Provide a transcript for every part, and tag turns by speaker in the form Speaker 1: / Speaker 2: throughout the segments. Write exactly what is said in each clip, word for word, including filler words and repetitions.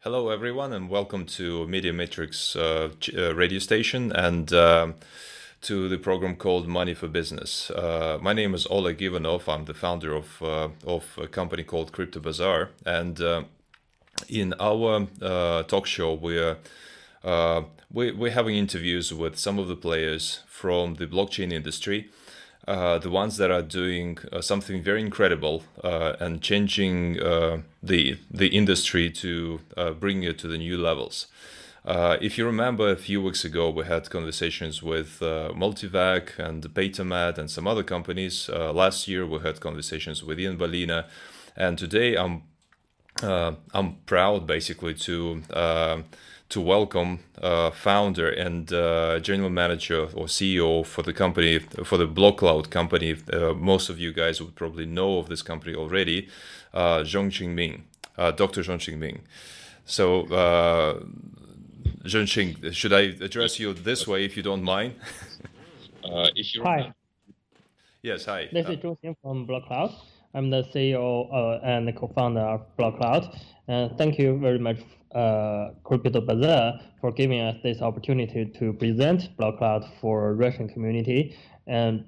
Speaker 1: Hello, everyone, and welcome to Media Matrix uh, ch- uh, radio station and um to the program called Money for Business. Uh, my name is Oleg Ivanov. I'm the founder of uh, of a company called Crypto Bazaar, and uh, in our uh, talk show, we're uh, we, we're having interviews with some of the players from the blockchain industry, uh, the ones that are doing uh, something very incredible uh, and changing uh, the the industry to uh, bring it to the new levels. Uh, if you remember, a few weeks ago, we had conversations with uh, Multivac and Betamax and some other companies. Uh, last year, we had conversations with Ian Balina, and today I'm uh, I'm proud, basically, to uh, to welcome uh, founder and uh, general manager or C E O for the company, for the BlockCloud company. Uh, most of you guys would probably know of this company already, uh, Zhongqing Ming, uh, Doctor Zhongqing Ming. So, uh, Zhongqing, should I address you this way if you don't mind?
Speaker 2: Uh, if you
Speaker 3: Hi,
Speaker 1: Yes, hi.
Speaker 3: this
Speaker 1: Uh,
Speaker 3: is Zhou Xing from BlockCloud. I'm the C E O uh, and the co-founder of BlockCloud. And thank you very much, uh, Crypto Bazaar, for giving us this opportunity to present BlockCloud for Russian community. And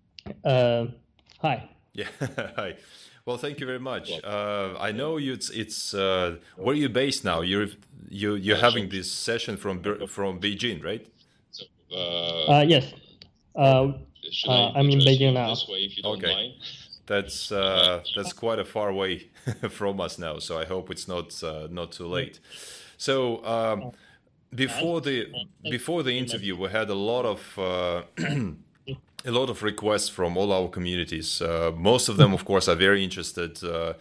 Speaker 3: uh, hi.
Speaker 1: Yeah, hi. Well, thank you very much. Uh, I know you. It's, it's uh, where are you based now? You're you you're having this session from Ber- from Beijing, right?
Speaker 2: so, uh,
Speaker 3: Uh, yes, uh,
Speaker 2: should
Speaker 3: uh,
Speaker 2: I
Speaker 3: I'm in
Speaker 2: address you
Speaker 3: Beijing now.
Speaker 2: this way if you don't
Speaker 1: Okay.
Speaker 2: mind?
Speaker 1: That's uh, that's quite a far way from us now. So I hope it's not uh, not too late. So um, before the before the interview, we had a lot of uh, a lot of requests from all our communities. Uh, most of them, of course, are very interested uh,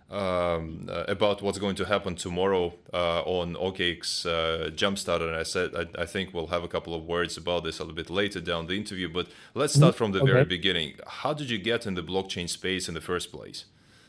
Speaker 1: um, uh, about what's going to happen tomorrow uh, on O K X uh, Jumpstart. And I said I, I think we'll have a couple of words about this a little bit later down the interview. But let's start from the very
Speaker 3: Okay.
Speaker 1: beginning. How did you get in the blockchain space in the first place?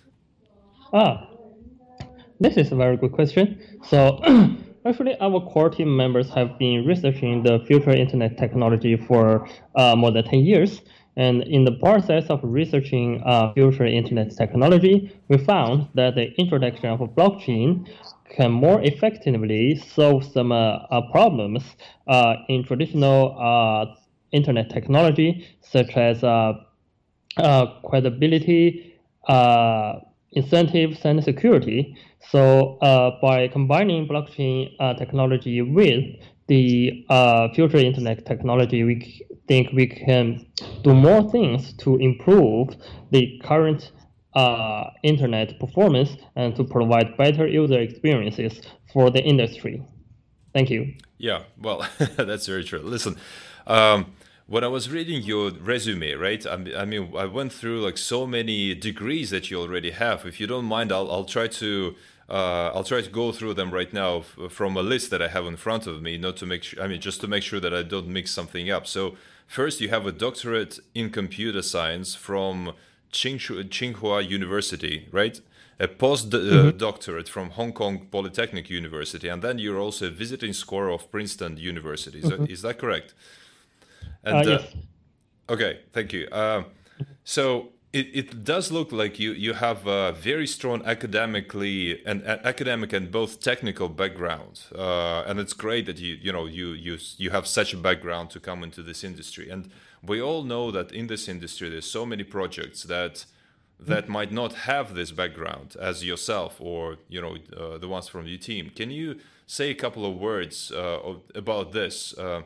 Speaker 3: Ah, this is a very good question. So actually, our core team members have been researching the future internet technology for uh, more than ten years. And in the process of researching uh, future internet technology, we found that the introduction of a blockchain can more effectively solve some uh, uh, problems uh, in traditional uh, internet technology, such as uh, uh, credibility, uh, incentives, and security. So uh, by combining blockchain uh, technology with the uh, future internet technology, we c- think we can do more things to improve the current uh, internet performance and to provide better user experiences for the industry. Thank you.
Speaker 1: Yeah, well, that's very true. Listen, um, when I was reading your resume, right? I mean, I mean, I went through like so many degrees that you already have. If you don't mind, I'll I'll try to uh, I'll try to go through them right now f- from a list that I have in front of me, not to make sure. I mean, just to make sure that I don't mix something up. So first, you have a doctorate in computer science from Tsinghua Tsinghua University, right? A postdoctorate uh, from Hong Kong Polytechnic University, and then you're also a visiting scholar of Princeton University. Is that, is that correct?
Speaker 3: Uh,
Speaker 1: And uh,
Speaker 3: yes.
Speaker 1: okay, thank you. Um, so it, it does look like you you have a very strong academically and uh, academic and both technical background, uh, and it's great that you you know you you you have such a background to come into this industry. And we all know that in this industry there's so many projects that that might not have this background as yourself or you know uh, the ones from your team. Can you say a couple of words uh, of- about this? Uh,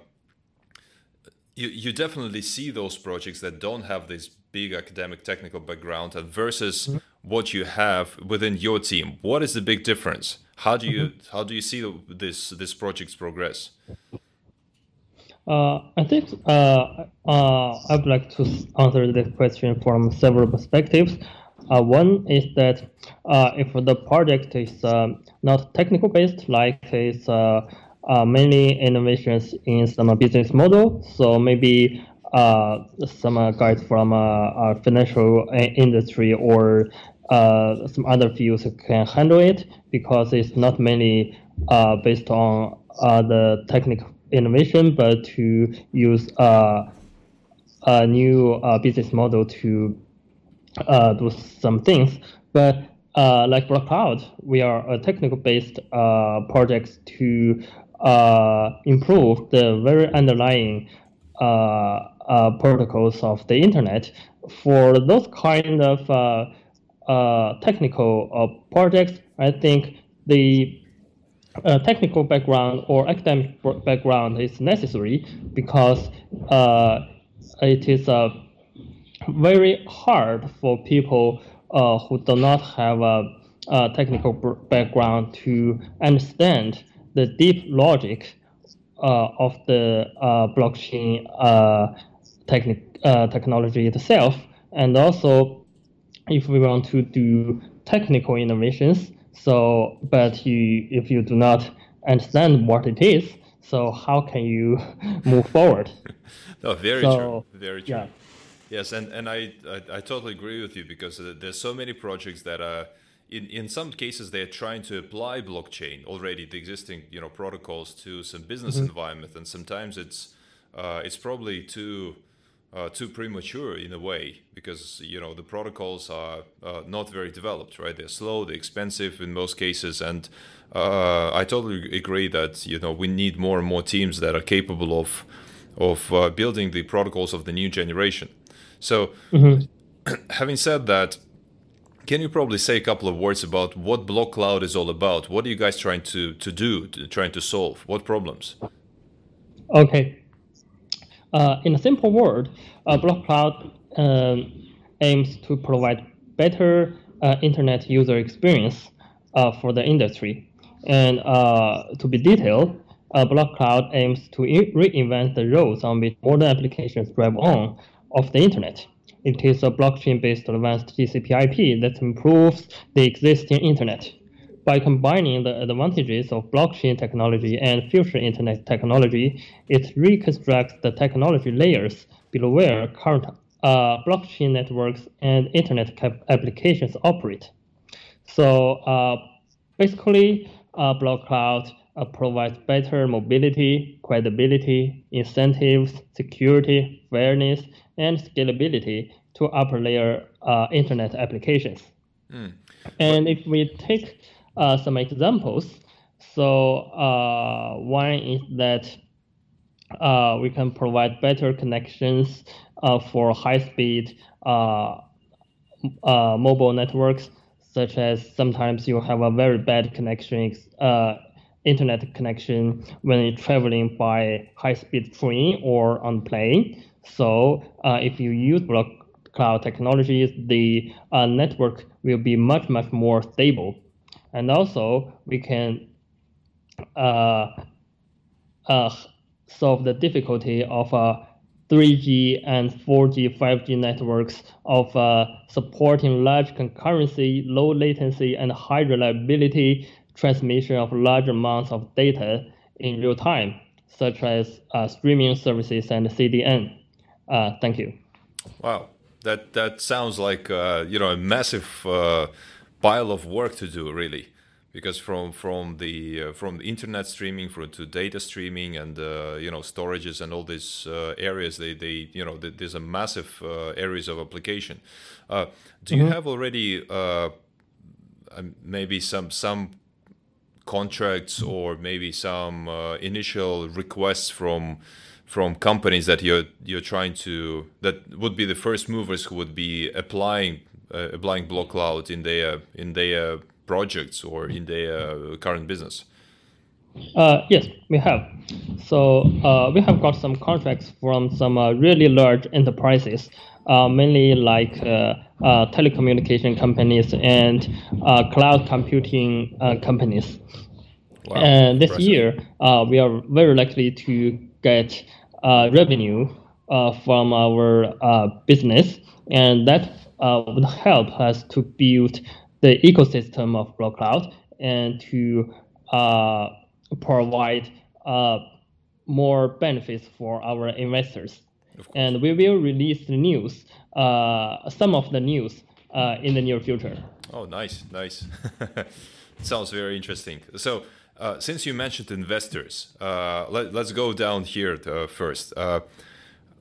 Speaker 1: you, you definitely see those projects that don't have this big academic technical background and versus what you have within your team. What is the big difference? How do you how do you see this this projects progress?
Speaker 3: Uh, I think uh, uh, I would like to s- answer this question from several perspectives. Uh, one is that uh, if the project is um, not technical based, like it's uh, uh, mainly innovations in some business model, so maybe uh, some uh, guys from uh, uh, financial uh, industry or uh, some other fields can handle it because it's not mainly uh, based on uh, the technical innovation, but to use uh, a new uh, business model to uh, do some things. But uh, like Block Cloud, we are a technical-based uh, project to uh, improve the very underlying uh, uh, protocols of the internet. For those kind of uh, uh, technical uh, projects, I think the uh, technical background or academic background is necessary because uh, it is uh, very hard for people uh, who do not have a, a technical background to understand the deep logic uh, of the uh, blockchain uh, techni- uh, technology itself. And also, if we want to do technical innovations, so but you if you do not understand what it is, so how can you move forward?
Speaker 1: No, very
Speaker 3: so,
Speaker 1: true. Very true.
Speaker 3: Yeah.
Speaker 1: Yes, and, and I, I I totally agree with you because there's so many projects that are in, in some cases they're trying to apply blockchain already, the existing you know protocols to some business mm-hmm. environment, and sometimes it's uh, it's probably too uh, too premature in a way because you know the protocols are uh, not very developed, right? They're slow, they're expensive in most cases, and uh, I totally agree that you know we need more and more teams that are capable of of uh, building the protocols of the new generation. So, mm-hmm. having said that, can you probably say a couple of words about what Block Cloud is all about? What are you guys trying to, to do, to, trying to solve? What problems?
Speaker 3: Okay. Uh, in a simple word, uh, Block Cloud um, aims to provide better uh, internet user experience uh, for the industry. And uh, to be detailed, uh, Block Cloud aims to reinvent the roads on which modern applications drive on of the internet. It is a blockchain-based advanced T C P I P that improves the existing internet. By combining the advantages of blockchain technology and future internet technology, it reconstructs the technology layers below where current uh, blockchain networks and internet applications operate. So uh, basically, uh, Block Cloud uh, provides better mobility, credibility, incentives, security, fairness, and scalability to upper layer uh, internet applications. Mm. And if we take uh, some examples, so uh, one is that uh, we can provide better connections uh, for high-speed uh, uh, mobile networks, such as sometimes you have a very bad connection, uh, internet connection when you're traveling by high-speed train or on plane. So uh, if you use Block Cloud technologies, the uh, network will be much, much more stable. And also, we can uh, uh, solve the difficulty of uh, three G and four G, five G networks of uh, supporting large concurrency, low latency, and high reliability transmission of large amounts of data in real time, such as uh, streaming services and C D N. Uh, thank you.
Speaker 1: Wow, that that sounds like uh, you know a massive uh, pile of work to do, really, because from from the uh, from the internet streaming from to data streaming and uh, you know storages and all these uh, areas, they they you know there's a massive uh, areas of application. Uh, do mm-hmm. you have already uh, maybe some some contracts or maybe some uh, initial requests from from companies that you're you're trying to that would be the first movers who would be applying uh, applying Block Cloud in their in their projects or in their uh, current business?
Speaker 3: Uh, yes, we have. So uh, we have got some contracts from some uh, really large enterprises, uh, mainly like uh, uh, telecommunication companies and uh, cloud computing uh, companies. Wow, and this impressive. year, uh, we are very likely to get uh, revenue uh, from our uh, business, and that uh, would help us to build the ecosystem of Block Cloud and to uh, provide uh, more benefits for our investors. And we will release the news, uh, some of the news uh, in the near future.
Speaker 1: Oh, nice, nice. Sounds very interesting. So, uh, since you mentioned investors, uh, let, let's go down here to, uh, first. Uh,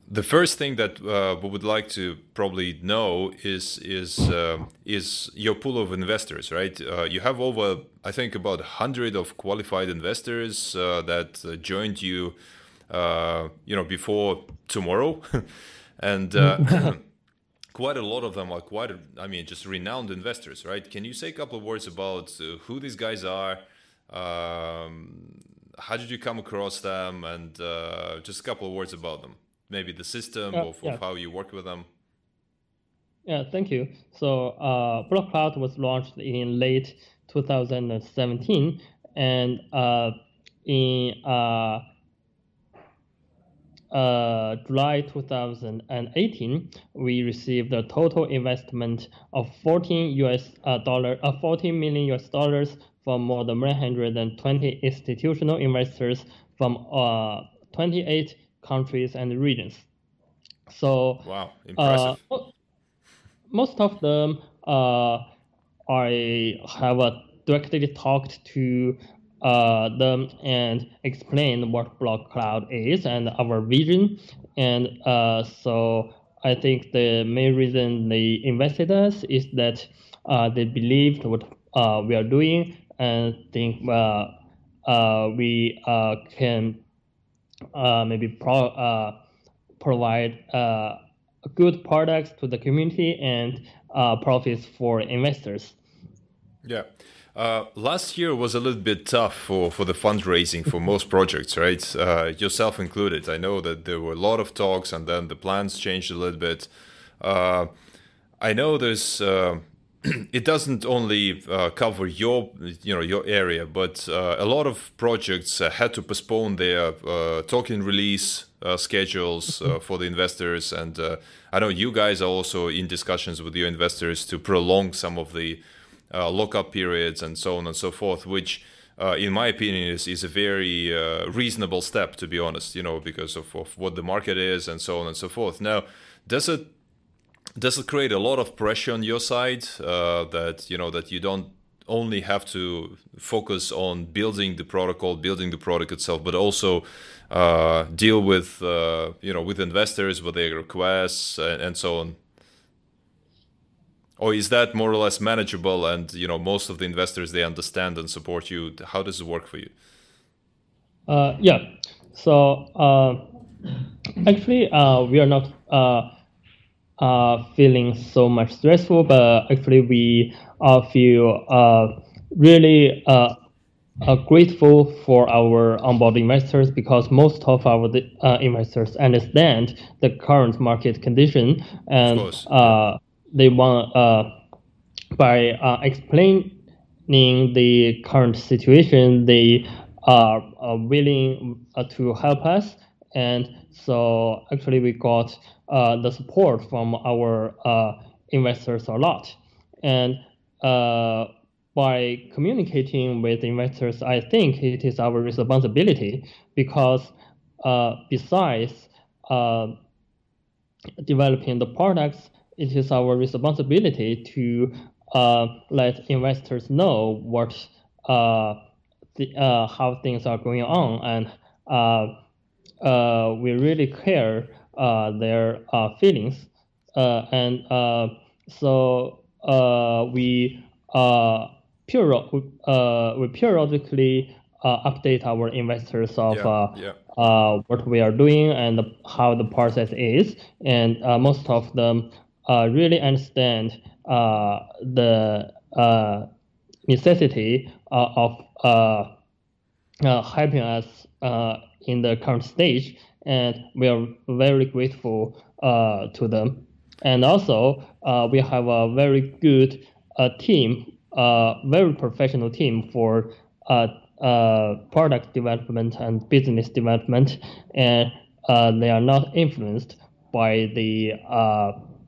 Speaker 1: the first thing that uh, we would like to probably know is is uh, is your pool of investors, right? Uh, you have over, I think, about a hundred of qualified investors uh, that uh, joined you, uh, you know, before tomorrow, and uh, quite a lot of them are quite, I mean, just renowned investors, right? Can you say a couple of words about uh, who these guys are? Um, how did you come across them, and uh, just a couple of words about them? Maybe the system
Speaker 3: Uh,
Speaker 1: of,
Speaker 3: yeah.
Speaker 1: of how you work with them.
Speaker 3: Yeah, thank you. So uh, BlockCloud was launched in late two thousand seventeen, and uh, in uh, uh, July two thousand eighteen, we received a total investment of fourteen U S uh, dollar, uh, fourteen million U S dollars from more than one hundred twenty institutional investors from uh, twenty-eight countries and regions. So
Speaker 1: wow, impressive.
Speaker 3: Uh, most of them, uh, I have uh, directly talked to uh, them and explained what BlockCloud is and our vision. And uh, so I think the main reason they invested us is that uh, they believed what uh, we are doing and think uh, uh, we uh, can uh, maybe pro uh, provide uh, good products to the community and uh, profits for investors.
Speaker 1: Yeah. Uh, last year was a little bit tough for, for the fundraising for most projects, right? Uh, yourself included. I know that there were a lot of talks and then the plans changed a little bit. Uh, I know there's, uh, it doesn't only uh, cover your, you know, your area, but uh, a lot of projects uh, had to postpone their uh, token release uh, schedules uh, for the investors. And uh, I know you guys are also in discussions with your investors to prolong some of the Uh, lockup periods and so on and so forth, which uh, in my opinion is, is a very uh, reasonable step, to be honest, you know, because of, of what the market is and so on and so forth. Now, does it does it create a lot of pressure on your side uh, that, you know, that you don't only have to focus on building the protocol, building the product itself, but also uh, deal with, uh, you know, with investors, with their requests and, and so on? Or is that more or less manageable and, you know, most of the investors, they understand and support you? How does it work for you?
Speaker 3: Uh, yeah. So uh, actually, uh, we are not uh, uh, feeling so much stressful, but actually we uh, feel uh, really uh, uh, grateful for our onboard investors, because most of our uh, investors understand the current market condition, and uh, they want, uh, by uh, explaining the current situation, they are uh, willing uh, to help us. And so actually we got uh, the support from our uh, investors a lot. And uh, by communicating with investors, I think it is our responsibility, because uh, besides uh, developing the products, it is our responsibility to uh, let investors know what uh, the, uh, how things are going on, and uh, uh, we really care uh, their uh, feelings, uh, and uh, so uh, we uh, period uh, we periodically uh, update our investors of
Speaker 1: yeah,
Speaker 3: uh,
Speaker 1: yeah.
Speaker 3: Uh, what we are doing and how the process is, and uh, most of them uh, really understand uh, the uh, necessity uh, of uh, uh, helping us uh, in the current stage, and we are very grateful uh, to them. And also, uh, we have a very good uh, team, uh, very professional team for uh, uh, product development and business development, and uh, they are not influenced by the uh,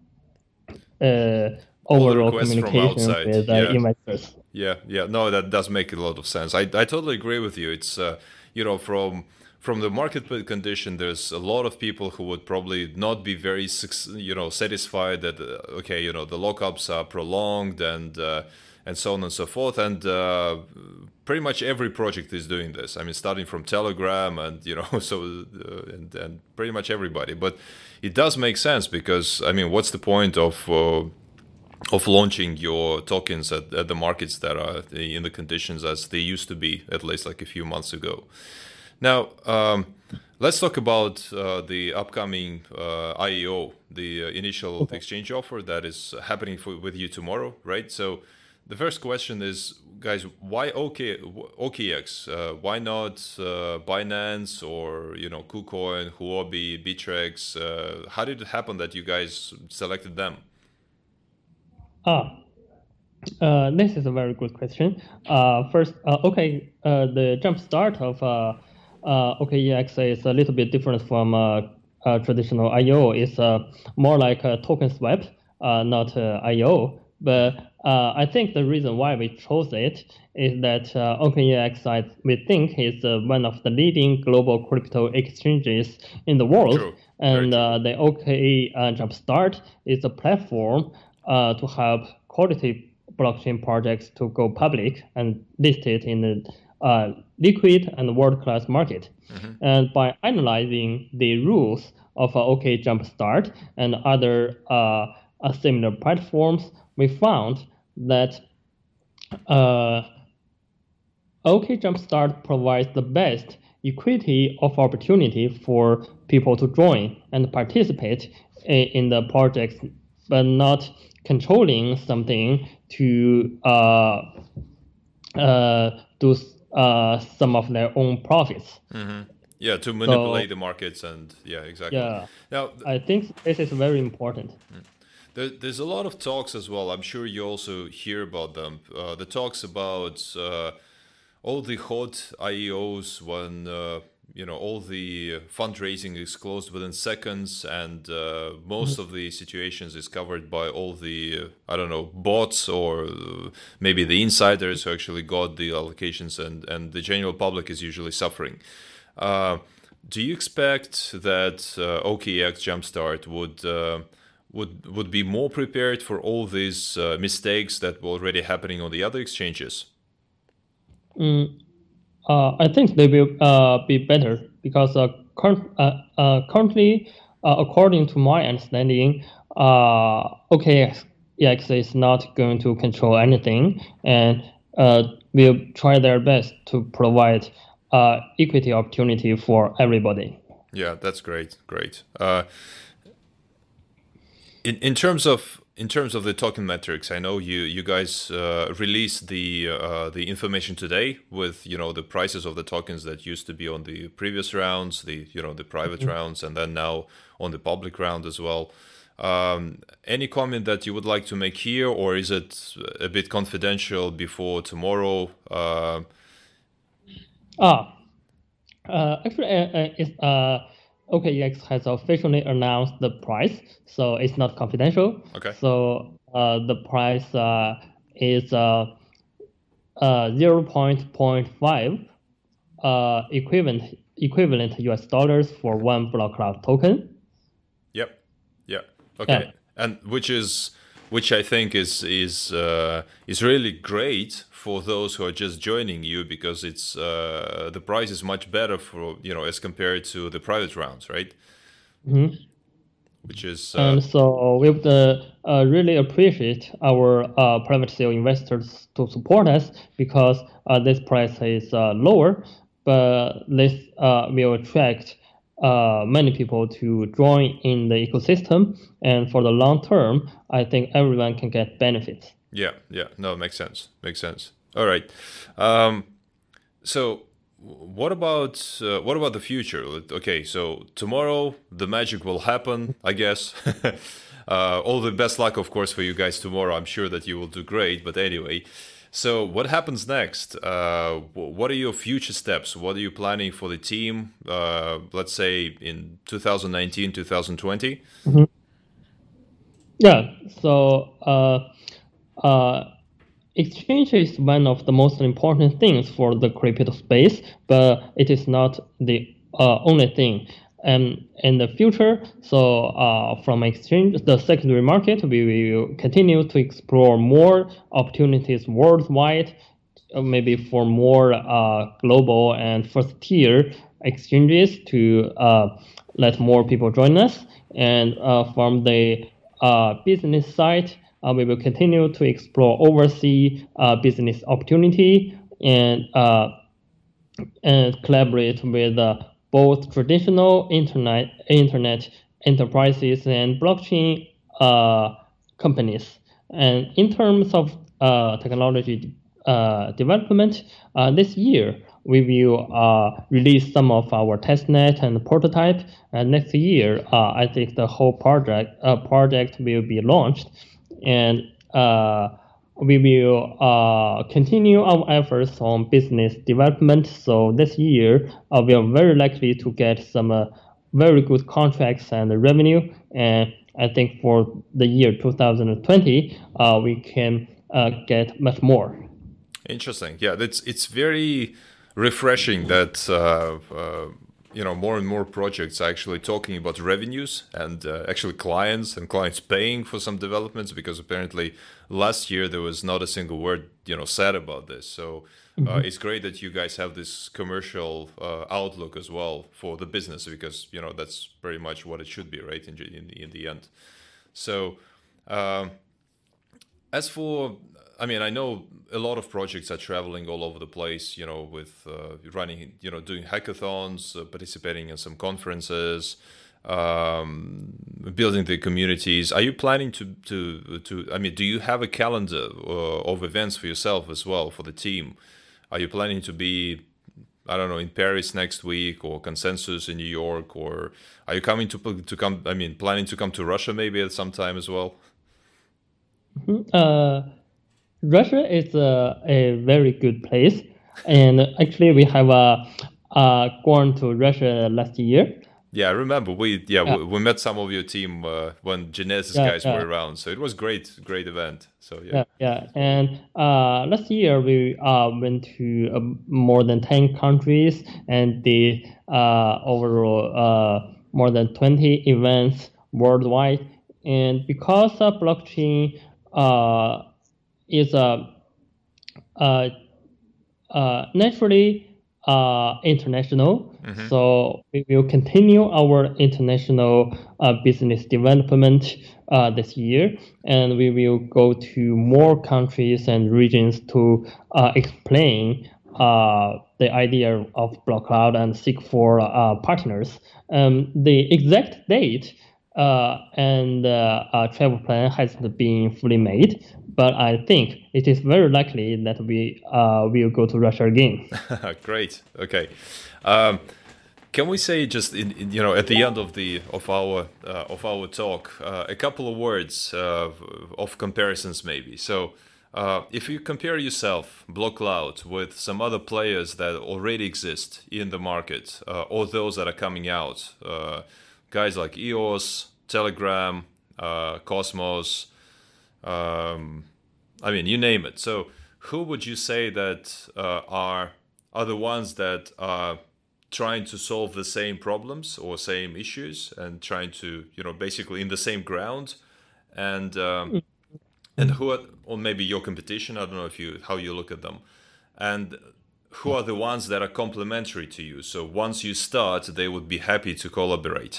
Speaker 3: uh, overall communication with uh,
Speaker 1: yeah.
Speaker 3: investors.
Speaker 1: Yeah, yeah, no, that does make a lot of sense. I, I totally agree with you. It's, uh, you know, from from the market condition, there's a lot of people who would probably not be very, you know, satisfied that, uh, okay, you know, the lockups are prolonged and uh, and so on and so forth. And uh, pretty much every project is doing this. I mean, starting from Telegram and, you know, so uh, and, and pretty much everybody. But it does make sense because, I mean, what's the point of uh, of launching your tokens at, at the markets that are in the conditions as they used to be, at least like a few months ago? Now, um, let's talk about uh, the upcoming uh, I E O, the uh, initial okay. exchange offer that is happening for, with you tomorrow, right? So the first question is, guys, why OK, OKX? Uh, why not uh, Binance or, you know, KuCoin, Huobi, Bittrex? Uh, how did it happen that you guys selected them?
Speaker 3: Ah, uh, this is a very good question. Uh, first, uh, okay, uh, the jump start of uh, uh, O K E X is a little bit different from uh, uh, traditional I E O. It's uh, more like a token swap, uh, not uh, I E O. But uh, I think the reason why we chose it is that uh, O K E X, I, we think, is uh, one of the leading global crypto exchanges in the world.
Speaker 1: True.
Speaker 3: And uh, the O K E uh, Jumpstart is a platform uh, to help quality blockchain projects to go public and listed in the uh, liquid and world-class market. Mm-hmm. And by analyzing the rules of uh, O K Jumpstart and other uh, uh, similar platforms, we found that uh, O K Jumpstart provides the best equity of opportunity for people to join and participate in, in the projects, but not controlling something to uh, uh, do uh, some of their own profits.
Speaker 1: Mm-hmm. Yeah, to manipulate
Speaker 3: so,
Speaker 1: the markets and yeah, exactly.
Speaker 3: Yeah,
Speaker 1: now
Speaker 3: I think this is very important.
Speaker 1: There, there's a lot of talks as well. I'm sure you also hear about them. Uh, the talks about uh, all the hot I E Os when uh, you know all the fundraising is closed within seconds, and uh, most mm-hmm. of the situations is covered by all the uh, I don't know bots or uh, maybe the insiders who actually got the allocations, and and the general public is usually suffering. Uh, do you expect that uh, O K E X Jumpstart would uh, would would be more prepared for all these uh, mistakes that were already happening on the other exchanges?
Speaker 3: Mm, uh, I think they will uh, be better because uh, cur- uh, uh, currently, uh, according to my understanding, uh, O K E X is not going to control anything, and uh, will try their best to provide uh, equity opportunity for everybody.
Speaker 1: Yeah, that's great. Great. Uh, in in terms of in terms of the token metrics, I know you you guys uh, released the uh, the information today with you know the prices of the tokens that used to be on the previous rounds, the you know the private mm-hmm. rounds, and then now on the public round as well. Um, any comment that you would like to make here, or is it a bit confidential before tomorrow? Uh,
Speaker 3: ah, uh, actually, uh, uh, it's uh. O K E X has officially announced the price, so it's not confidential.
Speaker 1: Okay.
Speaker 3: So uh, the price uh, is uh, uh, zero point zero five uh, equivalent equivalent U S dollars for one block cloud token.
Speaker 1: Yep. Yeah. Okay. Yeah. And which is which I think is is uh, is really great for those who are just joining you, because it's uh, the price is much better for you know as compared to the private rounds, right?
Speaker 3: Mm-hmm.
Speaker 1: Which is uh,
Speaker 3: and so we would uh, uh, really appreciate our uh, private sale investors to support us, because uh, this price is uh, lower, but this uh, will attract uh, many people to join in the ecosystem, and for the long term, I think everyone can get benefits.
Speaker 1: Yeah, yeah, no, it makes sense. Makes sense. All right. Um, so, what about uh, what about the future? Okay, so tomorrow the magic will happen, I guess. uh, all the best luck, of course, for you guys tomorrow. I'm sure that you will do great. But anyway, so what happens next? Uh, what are your future steps? What are you planning for the team? Uh, let's say in two thousand nineteen, two thousand twenty.
Speaker 3: Mm-hmm. Yeah. So. Uh, Uh, exchange is one of the most important things for the crypto space, but it is not the uh, only thing. and in the future, so uh, from exchange, the secondary market, we will continue to explore more opportunities worldwide, uh, maybe for more uh, global and first tier exchanges to uh, let more people join us. And uh, from the uh, business side, uh, we will continue to explore overseas uh, business opportunity and uh, and collaborate with uh, both traditional internet internet enterprises and blockchain uh, companies. And in terms of uh, technology uh, development, uh, this year we will uh, release some of our testnet and prototype. And next year, uh, I think the whole project uh, project will be launched, and uh, we will uh, continue our efforts on business development. So this year, uh, we are very likely to get some uh, very good contracts and revenue. And I think for the year two thousand twenty, uh, we can uh, get much more.
Speaker 1: Interesting. Yeah, that's it's very refreshing that uh, uh, you know more and more projects are actually talking about revenues and uh, actually clients and clients paying for some developments, because apparently last year there was not a single word you know said about this. So uh, mm-hmm. it's great that you guys have this commercial uh, outlook as well for the business, because you know that's very much what it should be, right? In in, in the end. So um, as for I mean, I know a lot of projects are traveling all over the place, you know, with uh, running, you know, doing hackathons, uh, participating in some conferences, um, building the communities. Are you planning to, to, to, I mean, do you have a calendar uh, of events for yourself as well, for the team? Are you planning to be, I don't know, in Paris next week, or Consensus in New York, or are you coming to, to come, I mean, planning to come to Russia maybe at some time as well?
Speaker 3: Mm-hmm. Uh... Russia is a, a very good place, and actually we have uh, uh, gone to Russia last year.
Speaker 1: Yeah, I remember we yeah, yeah. We, we met some of your team uh, when Genesis yeah, guys yeah. were around, so it was great, great event. So yeah,
Speaker 3: yeah, yeah. And uh, last year we uh, went to uh, more than ten countries and did uh, overall uh, more than twenty events worldwide. And because of blockchain, uh, is a uh, uh, uh, naturally uh, international. Mm-hmm. So we will continue our international uh, business development uh, this year, and we will go to more countries and regions to uh, explain uh, the idea of BlockCloud and seek for uh, partners. Um, the exact date uh, and uh, uh, travel plan hasn't been fully made, but I think it is very likely that we uh, will go to Russia again.
Speaker 1: Great. Okay. Um, can we say just in, in, you know at the end of the of our uh, of our talk uh, a couple of words uh, of comparisons maybe? So uh, if you compare yourself, BlockCloud, with some other players that already exist in the market, uh, or those that are coming out, uh, guys like E O S, Telegram, uh, Cosmos. Um, I mean, you name it. So who would you say that uh, are are the ones that are trying to solve the same problems or same issues and trying to, you know, basically in the same ground, and um, and who are, or maybe your competition? I don't know if you how you look at them, and who are the ones that are complementary to you? So once you start, they would be happy to collaborate.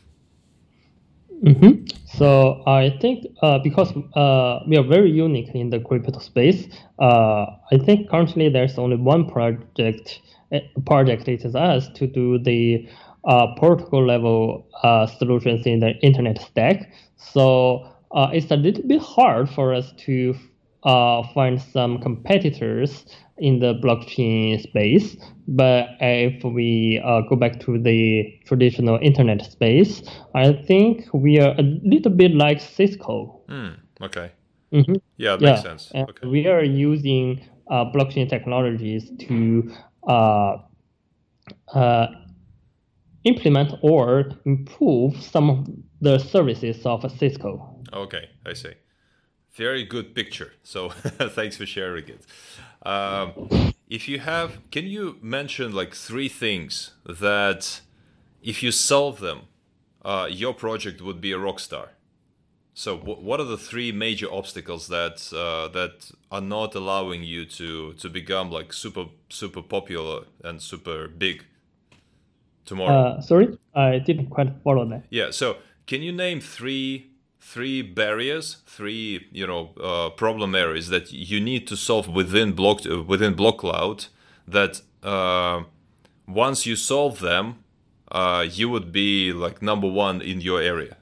Speaker 3: Mm-hmm. So I think uh, because uh, we are very unique in the crypto space, uh, I think currently there's only one project. Project it is us to do the uh, protocol level uh, solutions in the internet stack. So uh, it's a little bit hard for us to uh, find some competitors in the blockchain space. But if we uh, go back to the traditional internet space, I think we are a little bit like Cisco.
Speaker 1: Mm, okay.
Speaker 3: Mm-hmm.
Speaker 1: Yeah, it
Speaker 3: yeah.
Speaker 1: makes sense.
Speaker 3: And
Speaker 1: okay.
Speaker 3: We are using uh, blockchain technologies to uh, uh, implement or improve some of the services of Cisco.
Speaker 1: Okay, I see. Very good picture. So thanks for sharing it. Um, if you have, can you mention like three things that if you solve them, uh, your project would be a rock star. So w- what are the three major obstacles that uh, that are not allowing you to to become like super super popular and super big tomorrow?
Speaker 3: Uh, sorry, I didn't quite follow that.
Speaker 1: Yeah. So can you name three three barriers, three you know uh, problem areas that you need to solve within block uh, within BlockCloud that uh, once you solve them, uh, you would be like number one in your area?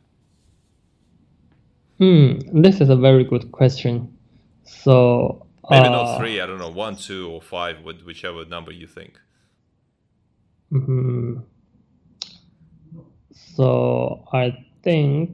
Speaker 3: Hmm, this is a very good question. So
Speaker 1: Maybe
Speaker 3: uh,
Speaker 1: not three. I don't know, one, two, or five, wh- whichever number you think.
Speaker 3: mhm. So I think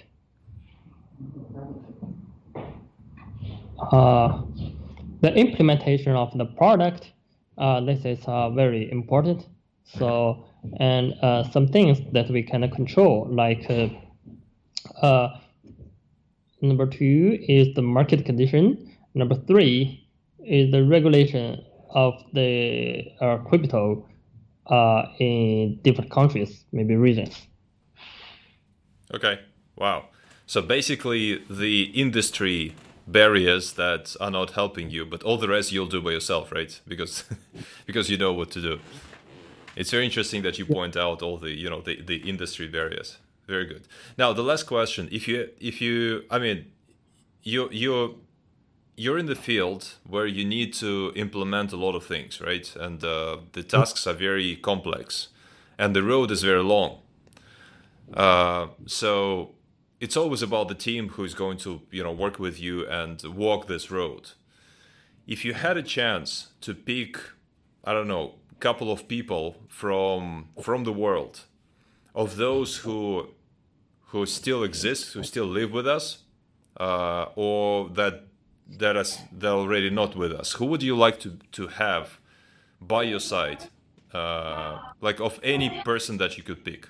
Speaker 3: uh, the implementation of the product, uh, this is uh, very important. So and uh, some things that we can control, like uh, uh, number two is the market condition. Number three is the regulation of the uh, crypto uh, in different countries, maybe regions.
Speaker 1: Okay. Wow. So basically, the industry barriers that are not helping you, but all the rest you'll do by yourself, right? Because because you know what to do. It's very interesting that you point out all the you know the, the industry barriers. Very good. Now the last question: if you if you I mean you you're you're in the field where you need to implement a lot of things, right? And uh, the tasks are very complex, and the road is very long. Uh, so it's always about the team who is going to you know work with you and walk this road. If you had a chance to pick, I don't know, a couple of people from from the world, of those who who still exist, who still live with us, uh, or that that is they're already not with us, who would you like to to have by your side, uh, like of any person that you could pick?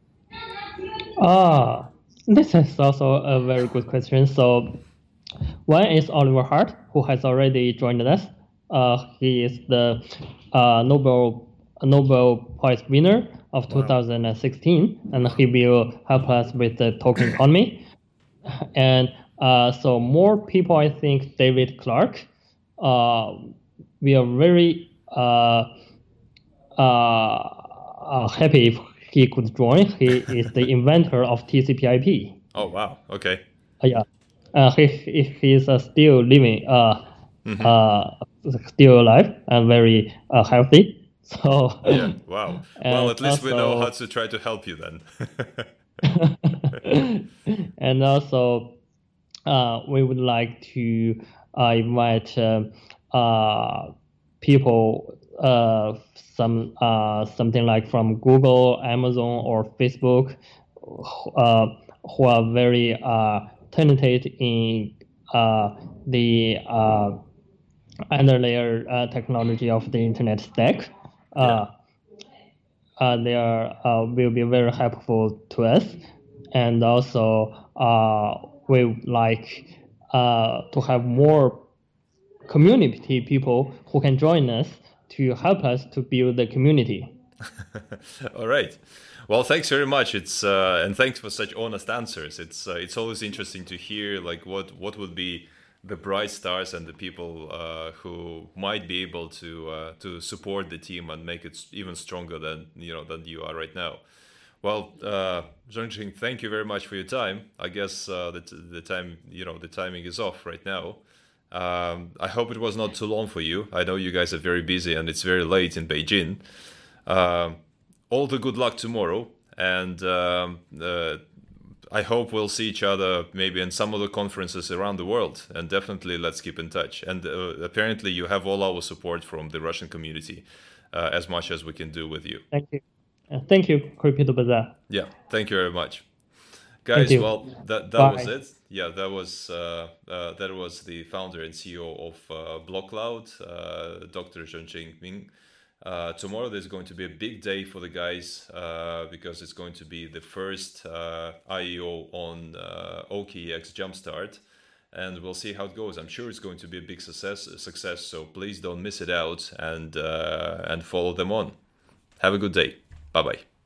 Speaker 3: Ah, this is also a very good question. So one is Oliver Hart, who has already joined us. Uh, he is the uh, Nobel Nobel Prize winner of
Speaker 1: Wow.
Speaker 3: two thousand sixteen, and he will help us with the token economy. And uh, so more people, I think David Clark. Uh, we are very uh, uh, uh, happy if he could join. He is the inventor of T C P I P.
Speaker 1: Oh wow. Okay.
Speaker 3: Uh, yeah, uh, he, he he's uh, still living, uh,
Speaker 1: Mhm.
Speaker 3: uh, still alive and very uh, healthy. So
Speaker 1: Yeah. Wow. Well,
Speaker 3: and
Speaker 1: at least we know how
Speaker 3: also
Speaker 1: to try to help you then.
Speaker 3: and also uh, we would like to uh, invite uh, uh, people, uh, some uh, something like from Google, Amazon, or Facebook, uh, who are very uh, talented in uh, the uh, underlayer uh, technology of the internet stack. Uh, uh, they are uh, will be very helpful to us, and also uh, we would like uh, to have more community people who can join us to help us to build the community.
Speaker 1: All right. Well, thanks very much. It's uh, and thanks for such honest answers. It's uh, it's always interesting to hear like what what would be the bright stars and the people uh, who might be able to uh, to support the team and make it even stronger than you know than you are right now. Well, uh, Zhongqing, thank you very much for your time. I guess uh, the the time you know the timing is off right now. Um, I hope it was not too long for you. I know you guys are very busy and it's very late in Beijing. Um, all the good luck tomorrow, and um, uh, I hope we'll see each other maybe in some other conferences around the world. And definitely, let's keep in touch. And uh, apparently, you have all our support from the Russian community, uh, as much as we can do with you.
Speaker 3: Thank you. Uh, thank you, Crypto Bazaar.
Speaker 1: Yeah, thank you very much, guys.
Speaker 3: you.
Speaker 1: Well, that that
Speaker 3: Bye.
Speaker 1: was it. Yeah, that was uh, uh, that was the founder and C E O of uh, BlockCloud, uh, Doctor Zhongqing Ming. Uh, tomorrow there's going to be a big day for the guys uh, because it's going to be the first uh, I E O on uh, O K E X Jumpstart, and we'll see how it goes. I'm sure it's going to be a big success. Success. So please don't miss it out and uh, and follow them on. Have a good day. Bye bye.